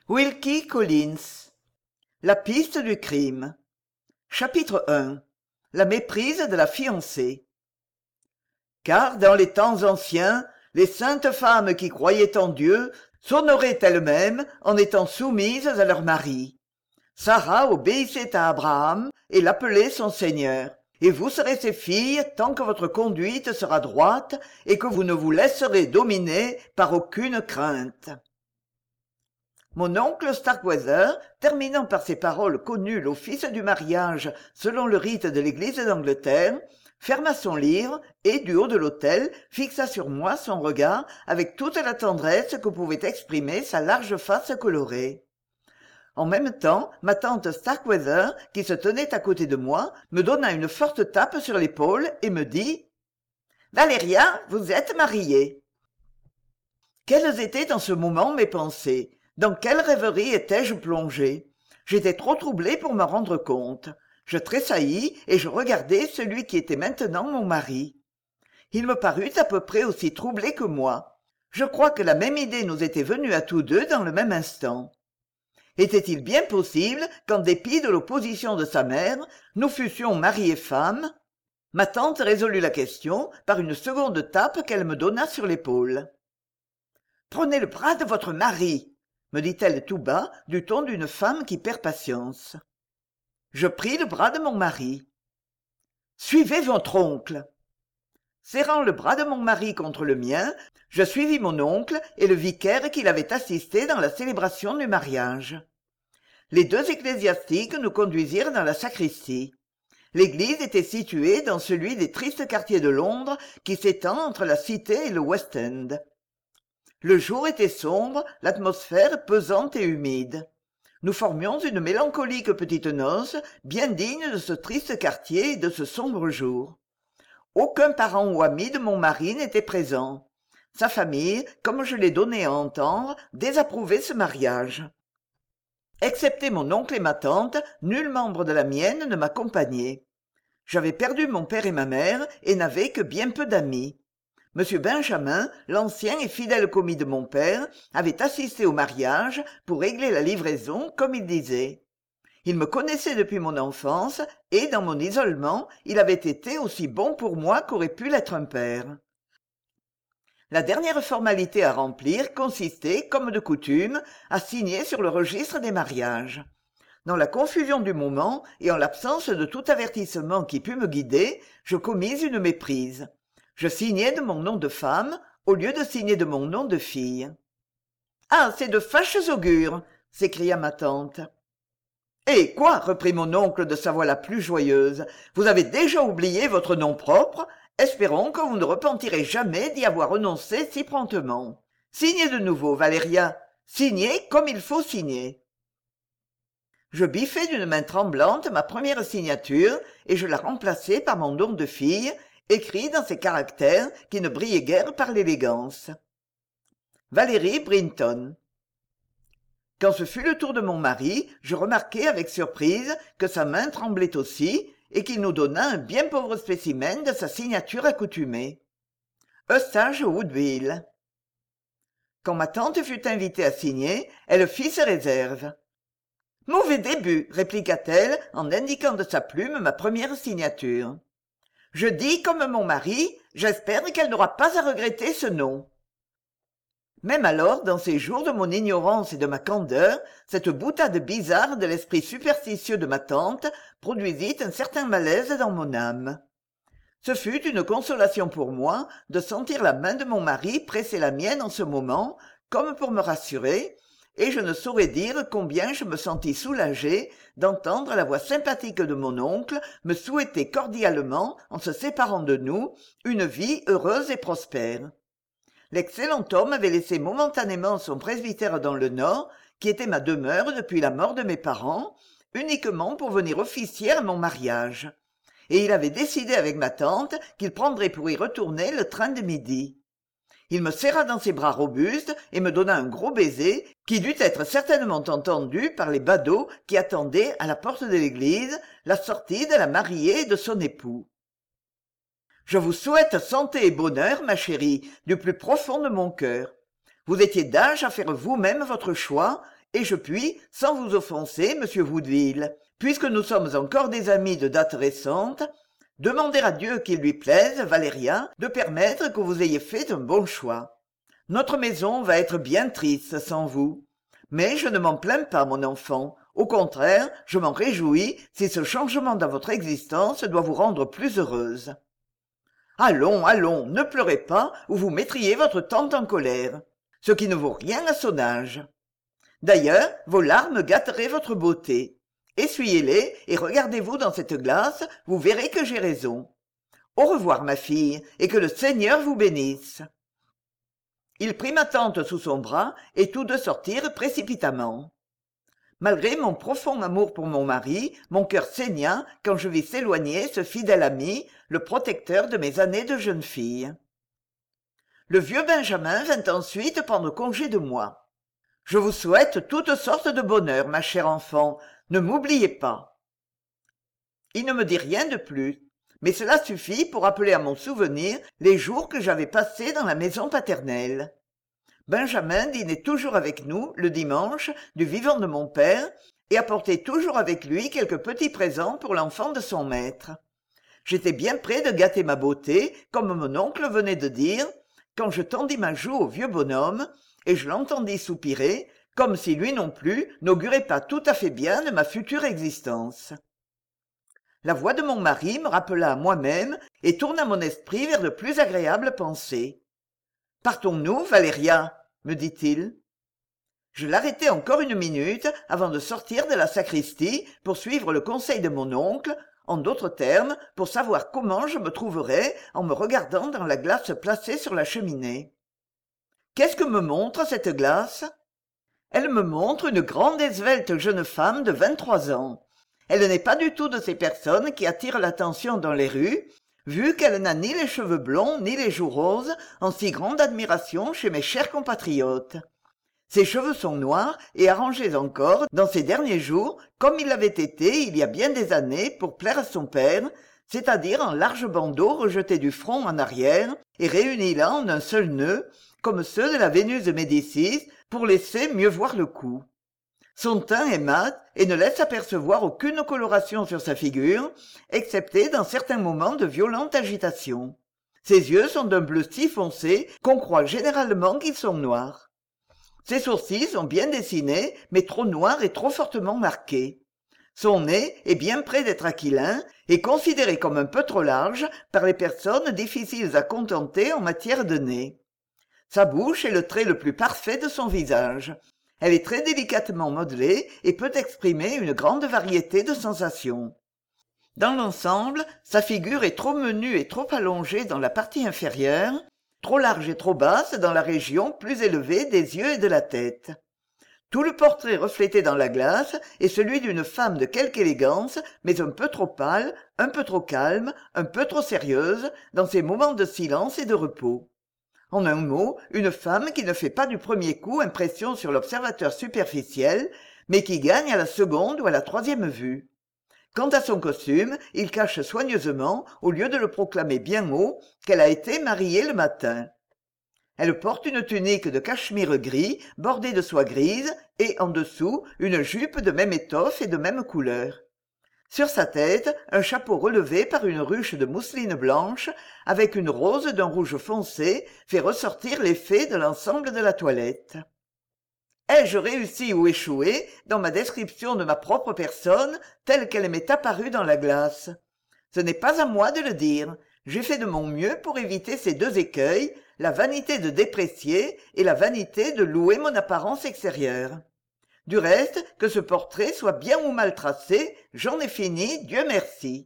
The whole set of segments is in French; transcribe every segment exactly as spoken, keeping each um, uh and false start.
Wilkie Collins. La piste du crime. Chapitre un. La méprise de la fiancée. Car dans les temps anciens, les saintes femmes qui croyaient en Dieu s'honoraient elles-mêmes en étant soumises à leur mari. Sarah obéissait à Abraham et l'appelait son Seigneur. Et vous serez ses filles tant que votre conduite sera droite et que vous ne vous laisserez dominer par aucune crainte. Mon oncle Starkweather, terminant par ces paroles connues l'office du mariage selon le rite de l'Église d'Angleterre, ferma son livre et, du haut de l'autel, fixa sur moi son regard avec toute la tendresse que pouvait exprimer sa large face colorée. En même temps, ma tante Starkweather, qui se tenait à côté de moi, me donna une forte tape sur l'épaule et me dit « Valéria, vous êtes mariée !» Quelles étaient dans ce moment mes pensées ? Dans quelle rêverie étais-je plongé ? J'étais trop troublé pour m'en rendre compte. Je tressaillis et je regardai celui qui était maintenant mon mari. Il me parut à peu près aussi troublé que moi. Je crois que la même idée nous était venue à tous deux dans le même instant. Était-il bien possible qu'en dépit de l'opposition de sa mère, nous fussions mari et femme ? Ma tante résolut la question par une seconde tape qu'elle me donna sur l'épaule. « Prenez le bras de votre mari !» me dit-elle tout bas, du ton d'une femme qui perd patience. Je pris le bras de mon mari. « Suivez votre oncle !» Serrant le bras de mon mari contre le mien, je suivis mon oncle et le vicaire qui l'avait assisté dans la célébration du mariage. Les deux ecclésiastiques nous conduisirent dans la sacristie. L'église était située dans celui des tristes quartiers de Londres qui s'étend entre la Cité et le West End. Le jour était sombre, l'atmosphère pesante et humide. Nous formions une mélancolique petite noce, bien digne de ce triste quartier et de ce sombre jour. Aucun parent ou ami de mon mari n'était présent. Sa famille, comme je l'ai donné à entendre, désapprouvait ce mariage. Excepté mon oncle et ma tante, nul membre de la mienne ne m'accompagnait. J'avais perdu mon père et ma mère et n'avais que bien peu d'amis. Monsieur Benjamin, l'ancien et fidèle commis de mon père, avait assisté au mariage pour régler la livraison, comme il disait. Il me connaissait depuis mon enfance et, dans mon isolement, il avait été aussi bon pour moi qu'aurait pu l'être un père. La dernière formalité à remplir consistait, comme de coutume, à signer sur le registre des mariages. Dans la confusion du moment et en l'absence de tout avertissement qui pût me guider, je commis une méprise. Je signai de mon nom de femme au lieu de signer de mon nom de fille. « Ah, c'est de fâches augures !» s'écria ma tante. « Eh quoi ?» reprit mon oncle de sa voix la plus joyeuse. « Vous avez déjà oublié votre nom propre ? Espérons que vous ne repentirez jamais d'y avoir renoncé si promptement. Signez de nouveau, Valéria. Signez comme il faut signer. » Je biffai d'une main tremblante ma première signature et je la remplaçai par mon nom de fille, écrit dans ces caractères qui ne brillaient guère par l'élégance. Valérie Brinton. Quand ce fut le tour de mon mari, je remarquai avec surprise que sa main tremblait aussi et qu'il nous donna un bien pauvre spécimen de sa signature accoutumée. Eustache Woodville. Quand ma tante fut invitée à signer, elle fit ses réserves. « Mauvais début !» répliqua-t-elle en indiquant de sa plume ma première signature. « Je dis comme mon mari, j'espère qu'elle n'aura pas à regretter ce nom. » Même alors, dans ces jours de mon ignorance et de ma candeur, cette boutade bizarre de l'esprit superstitieux de ma tante produisit un certain malaise dans mon âme. Ce fut une consolation pour moi de sentir la main de mon mari presser la mienne en ce moment, comme pour me rassurer, et je ne saurais dire combien je me sentis soulagé d'entendre la voix sympathique de mon oncle me souhaiter cordialement, en se séparant de nous, une vie heureuse et prospère. L'excellent homme avait laissé momentanément son presbytère dans le Nord, qui était ma demeure depuis la mort de mes parents, uniquement pour venir officier à mon mariage. Et il avait décidé avec ma tante qu'il prendrait pour y retourner le train de midi. Il me serra dans ses bras robustes et me donna un gros baiser qui dut être certainement entendu par les badauds qui attendaient à la porte de l'église la sortie de la mariée et de son époux. « Je vous souhaite santé et bonheur, ma chérie, du plus profond de mon cœur. Vous étiez d'âge à faire vous-même votre choix, et je puis, sans vous offenser, monsieur Woodville, puisque nous sommes encore des amis de date récente, demander à Dieu qu'il lui plaise, Valéria, de permettre que vous ayez fait un bon choix. Notre maison va être bien triste sans vous. Mais je ne m'en plains pas, mon enfant. Au contraire, je m'en réjouis si ce changement dans votre existence doit vous rendre plus heureuse. Allons, allons, ne pleurez pas ou vous mettriez votre tante en colère, ce qui ne vaut rien à son âge. D'ailleurs, vos larmes gâteraient votre beauté. Essuyez-les et regardez-vous dans cette glace, vous verrez que j'ai raison. Au revoir, ma fille, et que le Seigneur vous bénisse. Il prit ma tante sous son bras et tous deux sortirent précipitamment. Malgré mon profond amour pour mon mari, mon cœur saigna quand je vis s'éloigner ce fidèle ami, le protecteur de mes années de jeune fille. Le vieux Benjamin vint ensuite prendre congé de moi. « Je vous souhaite toutes sortes de bonheur, ma chère enfant, ne m'oubliez pas. » Il ne me dit rien de plus, mais cela suffit pour appeler à mon souvenir les jours que j'avais passés dans la maison paternelle. Benjamin dînait toujours avec nous, le dimanche, du vivant de mon père, et apportait toujours avec lui quelques petits présents pour l'enfant de son maître. J'étais bien près de gâter ma beauté, comme mon oncle venait de dire, quand je tendis ma joue au vieux bonhomme, et je l'entendis soupirer, comme si lui non plus n'augurait pas tout à fait bien de ma future existence. La voix de mon mari me rappela à moi-même et tourna mon esprit vers de plus agréables pensées. « Partons-nous, Valéria ?» me dit-il. Je l'arrêtai encore une minute avant de sortir de la sacristie pour suivre le conseil de mon oncle, en d'autres termes, pour savoir comment je me trouverais en me regardant dans la glace placée sur la cheminée. Qu'est-ce que me montre cette glace ? Elle me montre une grande et svelte jeune femme de vingt-trois ans. Elle n'est pas du tout de ces personnes qui attirent l'attention dans les rues, vu qu'elle n'a ni les cheveux blonds ni les joues roses en si grande admiration chez mes chers compatriotes. Ses cheveux sont noirs et arrangés encore, dans ces derniers jours, comme ils l'avaient été il y a bien des années pour plaire à son père, c'est-à-dire en larges bandeaux rejetés du front en arrière et réunis là en un seul nœud, comme ceux de la Vénus de Médicis, pour laisser mieux voir le cou. Son teint est mat et ne laisse apercevoir aucune coloration sur sa figure, excepté dans certains moments de violente agitation. Ses yeux sont d'un bleu si foncé qu'on croit généralement qu'ils sont noirs. Ses sourcils sont bien dessinés, mais trop noirs et trop fortement marqués. Son nez est bien près d'être aquilin et considéré comme un peu trop large par les personnes difficiles à contenter en matière de nez. Sa bouche est le trait le plus parfait de son visage. Elle est très délicatement modelée et peut exprimer une grande variété de sensations. Dans l'ensemble, sa figure est trop menue et trop allongée dans la partie inférieure, trop large et trop basse dans la région plus élevée des yeux et de la tête. Tout le portrait reflété dans la glace est celui d'une femme de quelque élégance, mais un peu trop pâle, un peu trop calme, un peu trop sérieuse, dans ses moments de silence et de repos. En un mot, une femme qui ne fait pas du premier coup impression sur l'observateur superficiel, mais qui gagne à la seconde ou à la troisième vue. Quant à son costume, il cache soigneusement, au lieu de le proclamer bien haut, qu'elle a été mariée le matin. Elle porte une tunique de cachemire gris, bordée de soie grise, et en dessous, une jupe de même étoffe et de même couleur. Sur sa tête, un chapeau relevé par une ruche de mousseline blanche, avec une rose d'un rouge foncé, fait ressortir l'effet de l'ensemble de la toilette. Ai-je réussi ou échoué dans ma description de ma propre personne, telle qu'elle m'est apparue dans la glace ? Ce n'est pas à moi de le dire. J'ai fait de mon mieux pour éviter ces deux écueils, la vanité de déprécier et la vanité de louer mon apparence extérieure. Du reste, que ce portrait soit bien ou mal tracé, j'en ai fini, Dieu merci.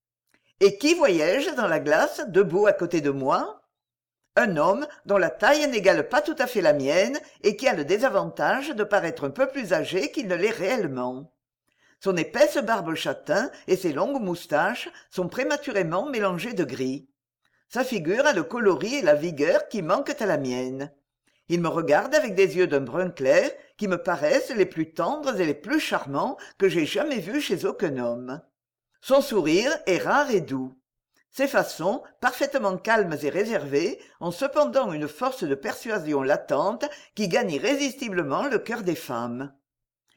Et qui voyais-je dans la glace, debout à côté de moi ? Un homme dont la taille n'égale pas tout à fait la mienne et qui a le désavantage de paraître un peu plus âgé qu'il ne l'est réellement. Son épaisse barbe châtain et ses longues moustaches sont prématurément mélangées de gris. Sa figure a le coloris et la vigueur qui manquent à la mienne. Il me regarde avec des yeux d'un brun clair qui me paraissent les plus tendres et les plus charmants que j'aie jamais vus chez aucun homme. Son sourire est rare et doux. Ses façons, parfaitement calmes et réservées, ont cependant une force de persuasion latente qui gagne irrésistiblement le cœur des femmes.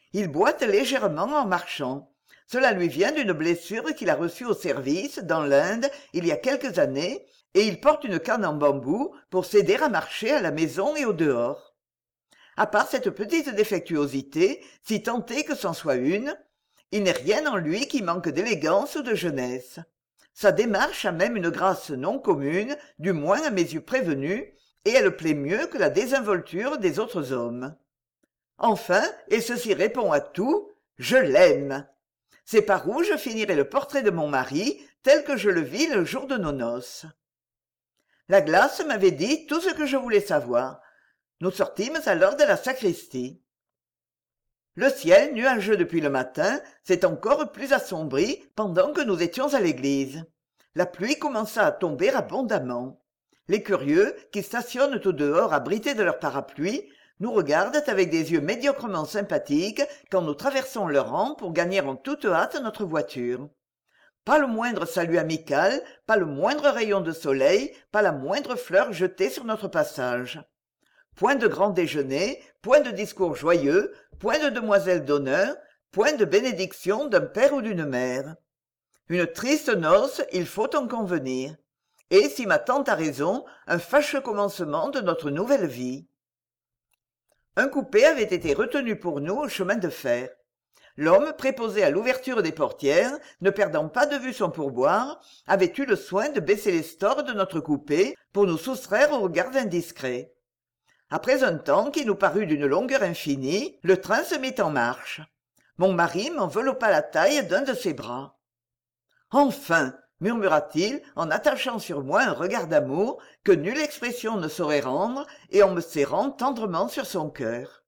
Il boite légèrement en marchant. Cela lui vient d'une blessure qu'il a reçue au service, dans l'Inde, il y a quelques années, et il porte une canne en bambou pour s'aider à marcher à la maison et au dehors. À part cette petite défectuosité, si tant est que c'en soit une, il n'est rien en lui qui manque d'élégance ou de jeunesse. Sa démarche a même une grâce non commune, du moins à mes yeux prévenus, et elle plaît mieux que la désinvolture des autres hommes. Enfin, et ceci répond à tout, je l'aime. C'est par où je finirai le portrait de mon mari, tel que je le vis le jour de nos noces. La glace m'avait dit tout ce que je voulais savoir. Nous sortîmes alors de la sacristie. Le ciel, nuageux depuis le matin, s'est encore plus assombri pendant que nous étions à l'église. La pluie commença à tomber abondamment. Les curieux, qui stationnent au dehors abrités de leurs parapluies, nous regardent avec des yeux médiocrement sympathiques quand nous traversons leur rang pour gagner en toute hâte notre voiture. Pas le moindre salut amical, pas le moindre rayon de soleil, pas la moindre fleur jetée sur notre passage. Point de grand déjeuner, point de discours joyeux, point de demoiselles d'honneur, point de bénédiction d'un père ou d'une mère. Une triste noce, il faut en convenir. Et, si ma tante a raison, un fâcheux commencement de notre nouvelle vie. Un coupé avait été retenu pour nous au chemin de fer. L'homme préposé à l'ouverture des portières, ne perdant pas de vue son pourboire, avait eu le soin de baisser les stores de notre coupé pour nous soustraire aux regards indiscrets. Après un temps qui nous parut d'une longueur infinie, le train se mit en marche. Mon mari m'enveloppa la taille d'un de ses bras. « Enfin !» murmura-t-il en attachant sur moi un regard d'amour que nulle expression ne saurait rendre et en me serrant tendrement sur son cœur.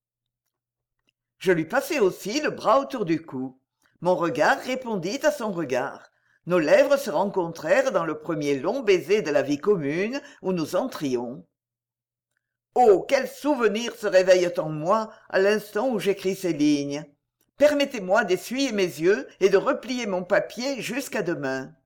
Je lui passai aussi le bras autour du cou. Mon regard répondit à son regard. Nos lèvres se rencontrèrent dans le premier long baiser de la vie commune où nous entrions. Oh, quels souvenirs se réveillent en moi à l'instant où j'écris ces lignes. Permettez-moi d'essuyer mes yeux et de replier mon papier jusqu'à demain.